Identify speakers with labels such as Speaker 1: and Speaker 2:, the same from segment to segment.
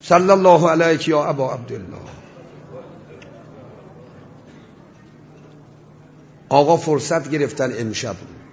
Speaker 1: صلی الله علیک یا ابا عبدالله. آقا فرصت گرفتن امشب،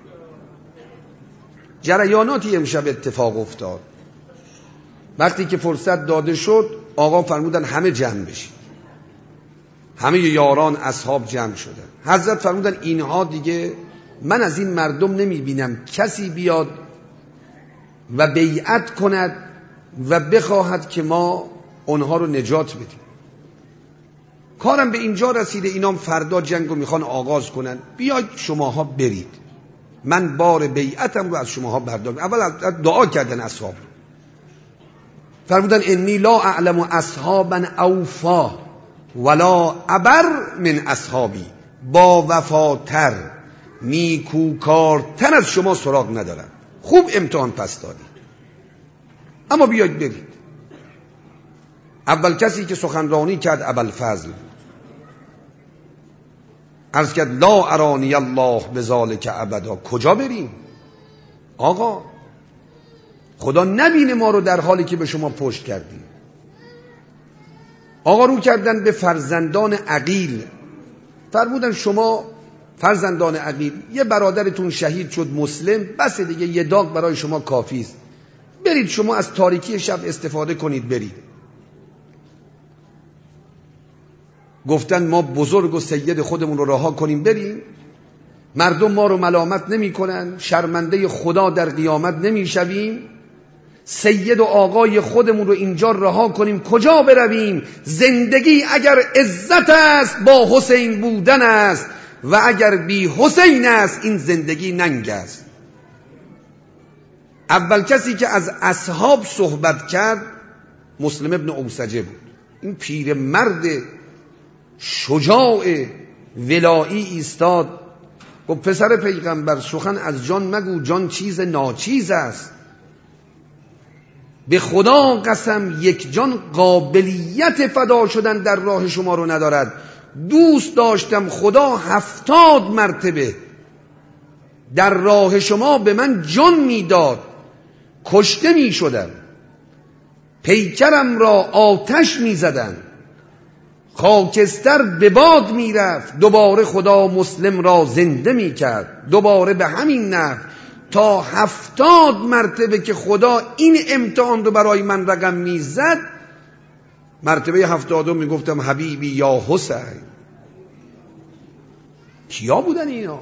Speaker 1: جریاناتی امشب اتفاق افتاد. وقتی که فرصت داده شد آقا فرمودن همه جمع بشید. همه یاران اصحاب جمع شدن. حضرت فرمودن اینها دیگه من از این مردم نمی بینم کسی بیاد و بیعت کند و بخواهد که ما اونها رو نجات بدیم. کارم به اینجا رسیده اینام فردا جنگو میخوان آغاز کنن، بیاید شماها برید، من بار بیعتم رو از شماها بردارم. اول دعا کردن اصحاب رو، فرمودن انی لا اعلم اصحابا اوفا ولا ابر من اصحابی، با وفاتر نیکوکارتر از شما سراغ ندارم. خوب امتحان پس دادید، اما بیاید برید. اول کسی که سخنرانی کرد ابوالفضل عرض کرد لا ارانی الله بذالک ابدا. کجا بریم آقا؟ خدا نبینه ما رو در حالی که به شما پشت کردیم. آقا رو کردن به فرزندان عقیل، فرمودن شما فرزندان عقیل یه برادرتون شهید شد مسلم، بس دیگه یه داغ برای شما کافی است، برید شما از تاریکی شب استفاده کنید برید. گفتن ما بزرگ و سید خودمون رو رها کنیم بریم؟ مردم ما رو ملامت نمی کنن؟ شرمنده خدا در قیامت نمی شویم؟ سید و آقای خودمون رو اینجا رها کنیم کجا برویم؟ زندگی اگر عزت است با حسین بودن است و اگر بی حسین است این زندگی ننگ است. اول کسی که از اصحاب صحبت کرد مسلم ابن اوسجه بود. این پیر مرد شجاع ولایی ایستاد، گفت پسر پیغمبر سخن از جان مگو، جان چیز ناچیز است. به خدا قسم یک جان قابلیت فدا شدن در راه شما رو ندارد. دوست داشتم خدا 70 مرتبه در راه شما به من جان میداد، کشته می شدم، پیکرم را آتش می زدن، خاکستر به باد می رفت، دوباره خدا مسلم را زنده می کرد، دوباره به همین نحو تا 70 مرتبه که خدا این امتحان رو برای من رقم می زد. مرتبه 70 می گفتم حبیبی یا حسین. کیا بودن اینا؟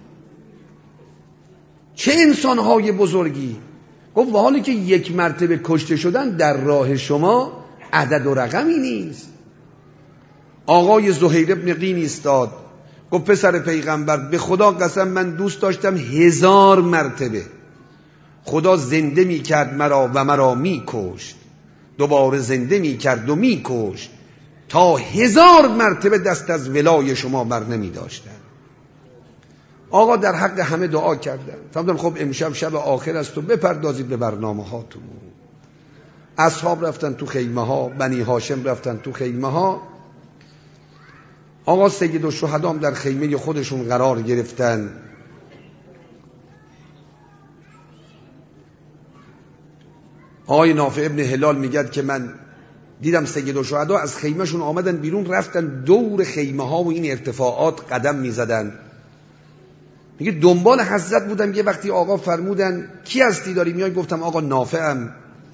Speaker 1: چه انسانهای بزرگی؟ گفت و حالی که یک مرتبه کشته شدن در راه شما عدد و رقمی نیست. آقای زهیر ابن قین ایستاد، گفت پسر پیغمبر به خدا قسم من دوست داشتم 1000 مرتبه خدا زنده می کرد مرا و مرا می کشت، دوباره زنده می کرد و می کشت، تا 1000 مرتبه دست از ولای شما بر نمی داشتن. آقا در حق همه دعا کردن. فرمودن خب امشب شب آخر است و بپردازید به برنامه هاتون. اصحاب رفتن تو خیمه ها، بنی هاشم رفتن تو خیمه ها. آقا سید الشهدا هم در خیمه خودشون قرار گرفتن. آقای نافع ابن هلال میگد که من دیدم سید الشهدا از خیمه شون آمدن بیرون، رفتن دور خیمه ها و این ارتفاعات قدم میزدن. میگه دنبال حضرت بودم، یه وقتی آقا فرمودن کی هستی داری میای؟ گفتم آقا نافعم.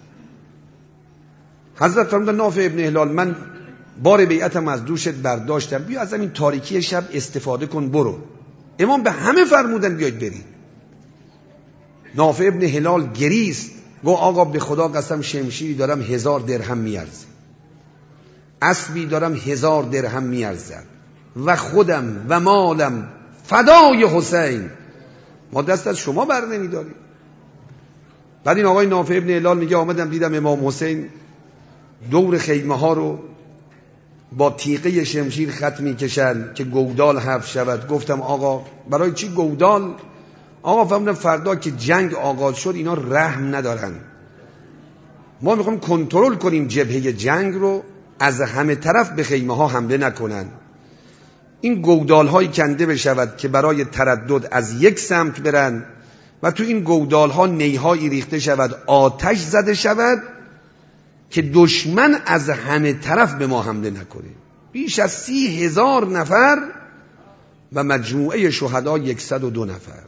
Speaker 1: حضرت فرمودن نافع ابن هلال من بار بیعتم از دوشت برداشتم، بیا از این تاریکی شب استفاده کن برو. امام به همه فرمودن بیاید برید. نافع ابن هلال گریست، گو آقا به خدا قسم شمشیری دارم 1000 درهم میارزه، اسبی دارم 1000 درهم میارزد و خودم و مالم فدای حسین، ما دست از شما بر نمیداریم. بعد این آقای نافع ابن هلال میگه آمدم دیدم امام حسین دور خیمه ها رو با تیغه شمشیر خط میکشن که گودال حفظ شود. گفتم آقا برای چی گودال؟ آقا فهمیدم فردا که جنگ آغاز شد اینا رحم ندارن، ما میخوایم کنترل کنیم جبهه جنگ رو، از همه طرف به خیمه ها حمله نکنن، این گودال های کنده بشود که برای تردد از یک سمت برن و تو این گودال ها نیهایی ریخته شود، آتش زده شود که دشمن از همه طرف به ما حمله نکنه. بیش از 30,000 نفر و مجموعه شهدا 102 نفر.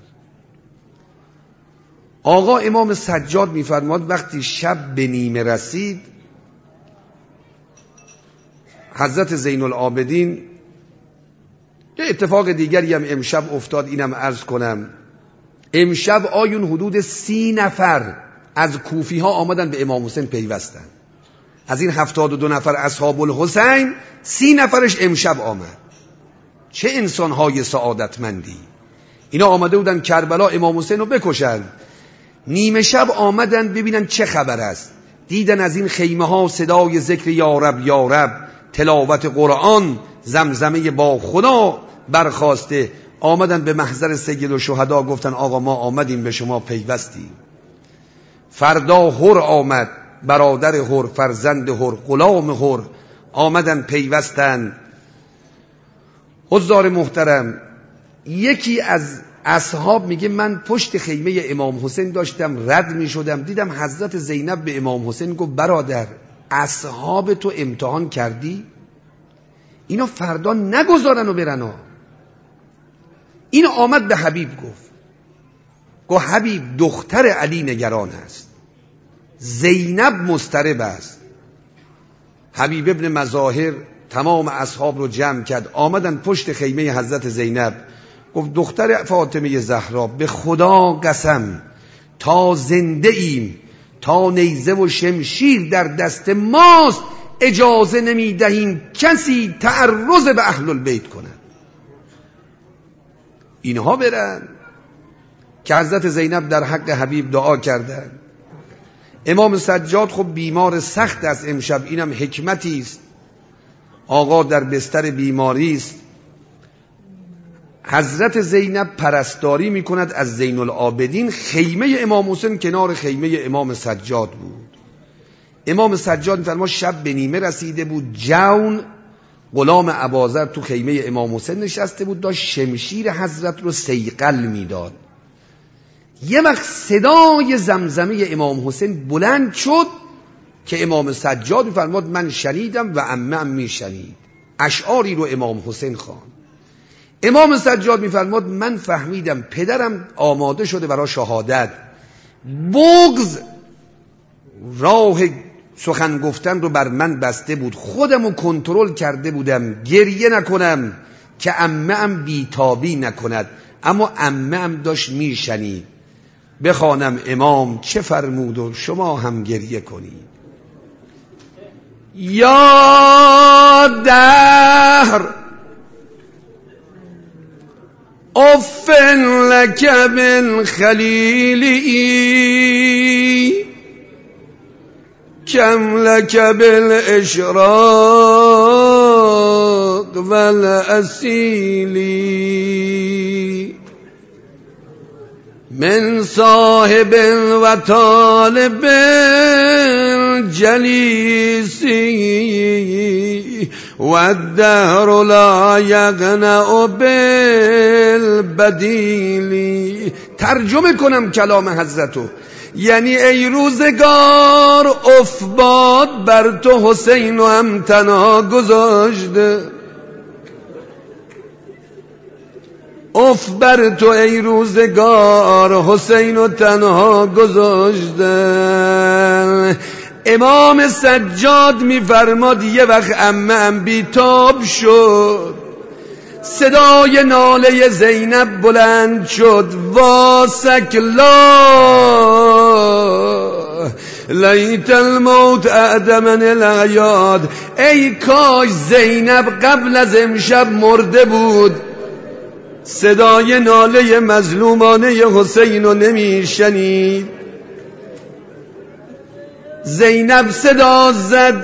Speaker 1: آقا امام سجاد می‌فرماد وقتی شب به نیمه رسید، حضرت زین العابدین، یه اتفاق دیگری هم امشب افتاد، اینم عرض کنم. امشب آیون حدود 30 نفر از کوفی ها آمدن به امام حسین پیوستن. از این 72 نفر اصحاب الحسین 30 نفرش امشب آمد. چه انسان‌های سعادتمندی! اینا آمده بودن کربلا امام حسین رو بکشن. نیمه شب آمدن ببینن چه خبر است. دیدن از این خیمه ها صدای ذکر یا رب یا رب، تلاوت قرآن، زمزمه با خدا برخاسته. آمدن به محضر سید الشهدا گفتن آقا ما آمدیم به شما پیوستیم. فردا هر آمد، برادر هر، فرزند هر، غلام هر آمدن پیوستن. حضار محترم، یکی از اصحاب میگه من پشت خیمه امام حسین داشتم رد میشدم، دیدم حضرت زینب به امام حسین گفت برادر اصحاب تو امتحان کردی؟ اینا فردا نگذارن و برن ها. این آمد به حبیب گفت حبیب دختر علی نگران است، زینب مضطرب است. حبیب ابن مظاهر تمام اصحاب رو جمع کرد، آمدن پشت خیمه حضرت زینب. گفت دختر فاطمه زهرا به خدا قسم تا زنده ایم، تا نیزه و شمشیر در دست ماست، اجازه نمی دهیم کسی تعرض به اهل البیت کند. اینها برن که حضرت زینب در حق حبیب دعا کردن. امام سجاد خب بیمار سخت است امشب، اینم حکمتی است. آقا در بستر بیماری است. حضرت زینب پرستاری میکند از زین العابدین. خیمه امام حسین کنار خیمه امام سجاد بود. امام سجاد میفرما شب به نیمه رسیده بود، جون غلام اباذر تو خیمه امام حسین نشسته بود، داشت شمشیر حضرت رو صیقل میداد. یه وقت صدای زمزمه امام حسین بلند شد که امام سجاد میفرماد من شنیدم و عمه میشنید. اشعاری رو امام حسین خواند. امام سجاد میفرماد من فهمیدم پدرم آماده شده برای شهادت. بغض راه سخن گفتن رو بر من بسته بود، خودم رو کنترل کرده بودم گریه نکنم که عمه‌ام بیتابی نکند، اما عمه‌ام داشت میشنید. بخوانم امام چه فرمود و شما هم گریه کنید. یا دهر افن لک من خلیلی کم لک بالاشراق والاسیلی من صاحب و طالب جلیسی و الدهر لا یغنع بالبدیلی. ترجمه کنم کلام حضرتو، یعنی ای روزگار افباد بر تو حسین و هم تنها گذاشته، اف بر تو ای روزگار حسین و تنها گذاشته. امام سجاد میفرماد یه وقت عمه‌ام بیتاب شد، صدای ناله زینب بلند شد واسکلا لیت الموت اعدمن العیاد. ای کاش زینب قبل از امشب مرده بود، صدای ناله مظلومانه حسین رو نمیشنید. زینب صدا زد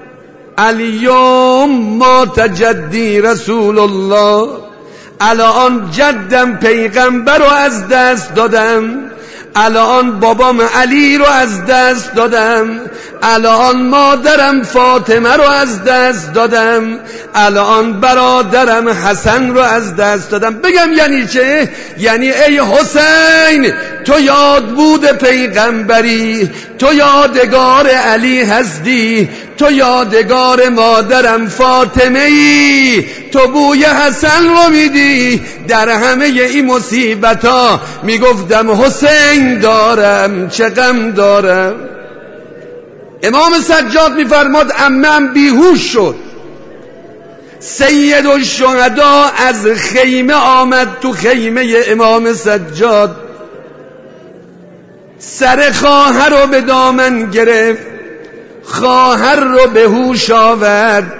Speaker 1: الیوم مات جدی رسول الله، الان جدم پیغمبر رو از دست دادم، الان بابام علی رو از دست دادم، الان مادرم فاطمه رو از دست دادم، الان برادرم حسن رو از دست دادم. بگم یعنی چه؟ یعنی ای حسین تو یاد بود پیغمبری، تو یادگار علی هستی، تو یادگار مادرم فاطمه ای، تو بوی حسن رو میدی. در همه این مصیبت ها میگفتم حسین دارم چه غم دارم. امام سجاد میفرماد عمم بیهوش شد، سید الشهدا از خیمه آمد تو خیمه امام سجاد، سر خواهر رو به دامن گرفت، خواهر رو به هوش آورد،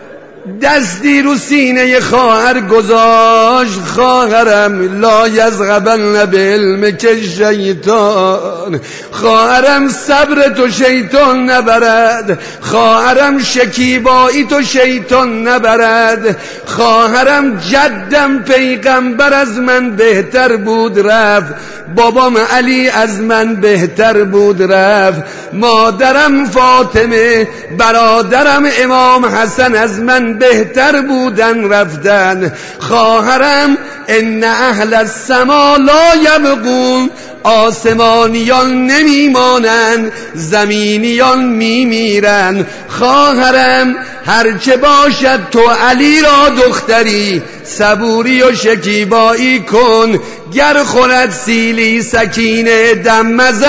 Speaker 1: دستی رو سینه خواهر گذاشت. خواهرم لا یزغبن بعلمک شیطان، خواهرم صبر تو شیطان نبرد، خواهرم شکیبایی تو شیطان نبرد، خواهرم جدم پیغمبر از من بهتر بود رفت، بابام علی از من بهتر بود رفت، مادرم فاطمه برادرم امام حسن از من بهتر بودن رفتن. خواهرم ان اهل السما لا یبقون، آسمانیان نمیمانند، زمینیان میمیرن. خواهرم هرچه باشد تو علی را دختری، صبوری و شکیبایی کن، گر خورد سیلی سکینه دم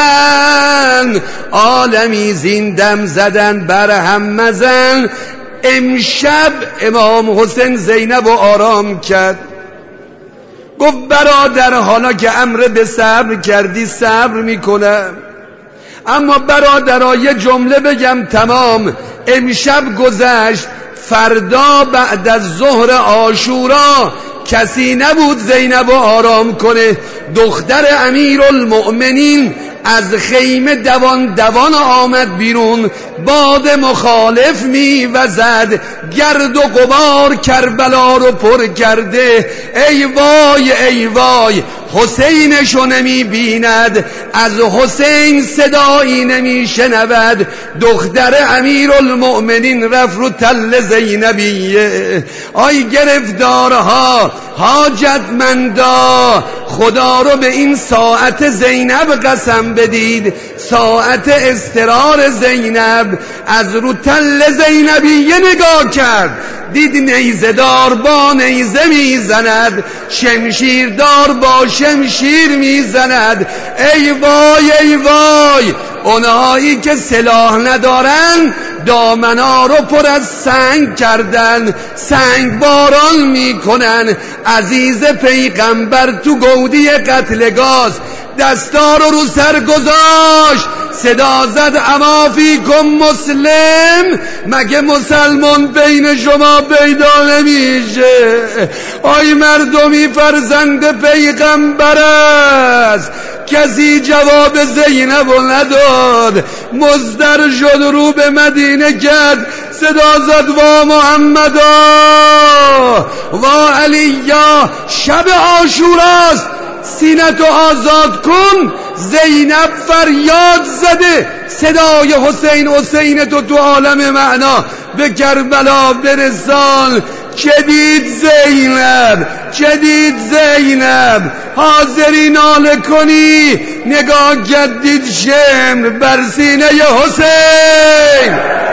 Speaker 1: مزن، عالمی زین دم زدن بر هم مزن. امشب امام حسین زینب رو آرام کرد، گفت برادر حالا که امر به صبر کردی صبر میکنم، اما برادرها یه جمله بگم تمام. امشب گذشت، فردا بعد از ظهر عاشورا کسی نبود زینب رو آرام کنه. دختر امیرالمؤمنین از خیمه دوان دوان آمد بیرون، باد مخالف میوزد، گرد و غبار کربلا رو پر کرده. ای وای ای وای، حسینشو نمی بیند، از حسین صدایی نمی شنود. دختر امیرالمؤمنین رفت رو تل زینبیه، آی گرفتارها حاجتمندا، خدا رو به این ساعت زینب قسم بدید، ساعت استقرار زینب. از رو تل زینبیه نگاه کرد، دید نیزدار با نیزه میزند، شمشیردار با شمشیر میزند. ای وای ای وای، اونایی که سلاح ندارن دامنا رو پر از سنگ کردن، سنگ باران میکنن. عزیز پیغمبر تو گودی قتلگاه دستا رو سر گذاشت، صدا زد اما فیکم مسلم، مگه مسلمان بین شما پیدا نمیشه؟ آی مردمی فرزند پیغمبر است. کسی جواب زینب نداد، مضطر شد رو به مدینه کرد، صدا زد وا محمدا وا علیا، شب عاشوراست، سینتو آزاد کن. زینب فریاد زده، صدای حسین حسین تو عالم معنا به کربلا برسان. چه دید زینب، چه دید زینب؟ حاضری ناله کنی؟ نگاه کردید شمر بر سینه حسین.